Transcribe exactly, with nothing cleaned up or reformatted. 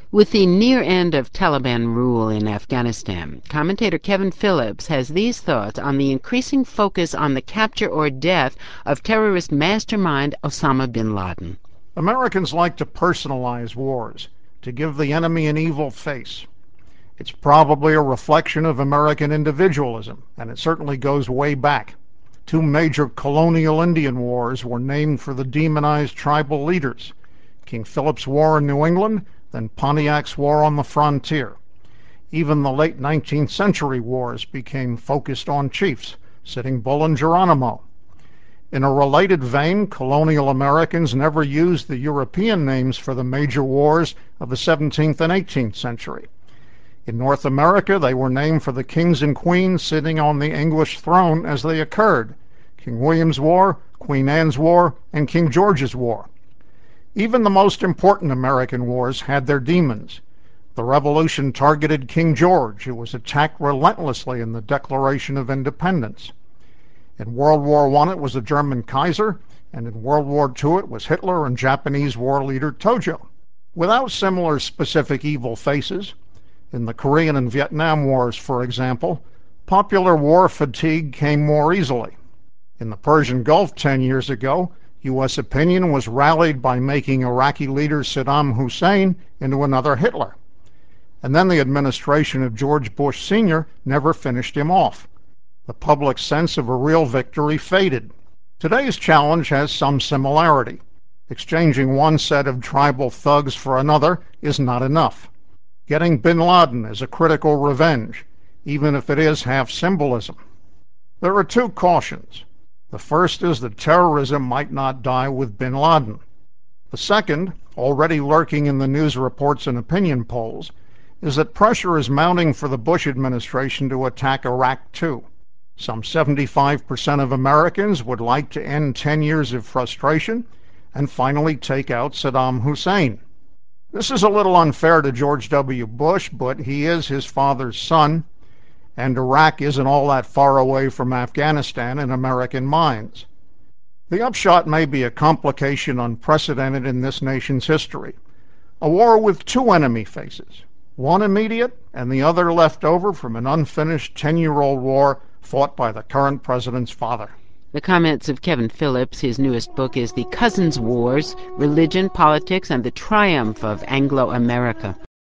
With the near end of Taliban rule in Afghanistan, commentator Kevin Phillips has these thoughts on the increasing focus on the capture or death of terrorist mastermind Osama bin Laden. Americans like to personalize wars, to give the enemy an evil face. It's probably a reflection of American individualism, and it certainly goes way back. Two major colonial Indian wars were named for the demonized tribal leaders: King Philip's War in New England, then Pontiac's War on the Frontier. Even the late nineteenth century wars became focused on chiefs, Sitting Bull and Geronimo. In a related vein, colonial Americans never used the European names for the major wars of the seventeenth and eighteenth century. In North America, they were named for the kings and queens sitting on the English throne as they occurred: King William's War, Queen Anne's War, and King George's War. Even the most important American wars had their demons. The Revolution targeted King George, who was attacked relentlessly in the Declaration of Independence. In World War One, it was the German Kaiser, and in World War Two, it was Hitler and Japanese war leader Tojo. Without similar specific evil faces, in the Korean and Vietnam Wars, for example, popular war fatigue came more easily. In the Persian Gulf ten years ago, U S opinion was rallied by making Iraqi leader Saddam Hussein into another Hitler. And then the administration of George Bush Senior never finished him off. The public sense of a real victory faded. Today's challenge has some similarity. Exchanging one set of tribal thugs for another is not enough. Getting bin Laden is a critical revenge, even if it is half symbolism. There are two cautions. The first is that terrorism might not die with bin Laden. The second, already lurking in the news reports and opinion polls, is that pressure is mounting for the Bush administration to attack Iraq too. Some seventy-five percent of Americans would like to end ten years of frustration and finally take out Saddam Hussein. This is a little unfair to George W. Bush, but he is his father's son, and Iraq isn't all that far away from Afghanistan in American minds. The upshot may be a complication unprecedented in this nation's history: a war with two enemy faces, one immediate and the other left over from an unfinished ten-year-old war fought by the current president's father. The comments of Kevin Phillips. His newest book is The Cousins' Wars: Religion, Politics, and the Triumph of Anglo-America.